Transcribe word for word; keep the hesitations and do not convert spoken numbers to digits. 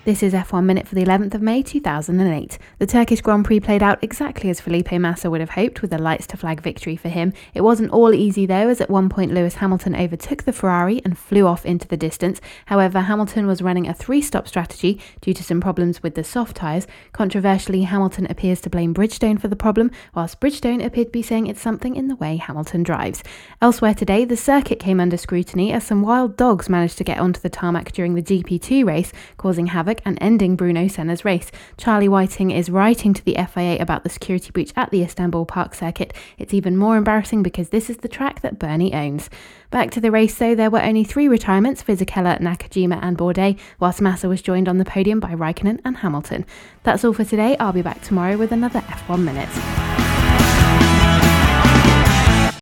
This is F one Minute for the eleventh of May two thousand eight. The Turkish Grand Prix played out exactly as Felipe Massa would have hoped, with a lights to flag victory for him. It wasn't all easy though, as at one point Lewis Hamilton overtook the Ferrari and flew off into the distance. However, Hamilton was running a three-stop strategy due to some problems with the soft tyres. Controversially, Hamilton appears to blame Bridgestone for the problem, whilst Bridgestone appeared to be saying it's something in the way Hamilton drives. Elsewhere today, the circuit came under scrutiny as some wild dogs managed to get onto the tarmac during the G P two race, causing havoc and ending Bruno Senna's race. Charlie Whiting is writing to the F I A about the security breach at the Istanbul Park circuit. It's even more embarrassing because this is the track that Bernie owns. Back to the race though, there were only three retirements: Fisichella, Nakajima and Bourdais, whilst Massa was joined on the podium by Raikkonen and Hamilton. That's all for today. I'll be back tomorrow with another F one Minute.